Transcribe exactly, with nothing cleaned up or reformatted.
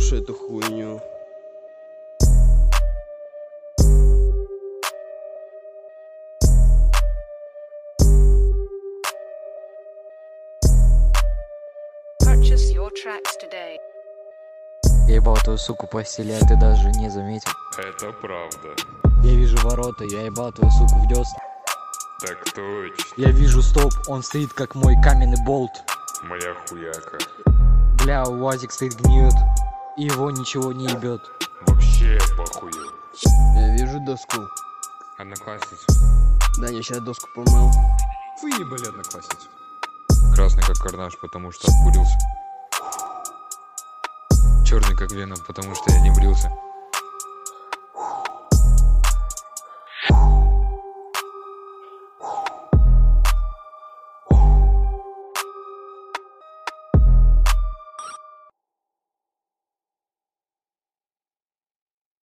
слушай эту хуйню. Purchase your tracks today. Я ебал твою суку по постели, а ты даже не заметил. Это правда. Я вижу ворота, я ебал твою суку в десна. Так точно. Я вижу стоп, он стоит как мой каменный болт. Моя хуяка. Бля, УАЗик стоит гниет, и его ничего не ебет. Вообще похуел. Я вижу доску. Одноклассница. Даня сейчас доску помыл. Выебали одноклассницу. Красный как карнаж, потому что обкурился. Черный как веном, потому что я не брился.